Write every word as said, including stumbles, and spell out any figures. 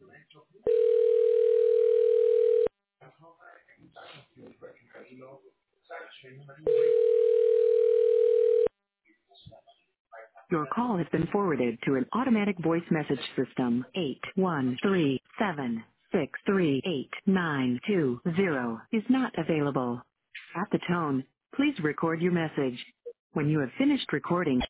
Your call has been forwarded to an automatic voice message system. eight one three seven six three eight nine two zero is not available. At the tone, please record your message. When you have finished recording,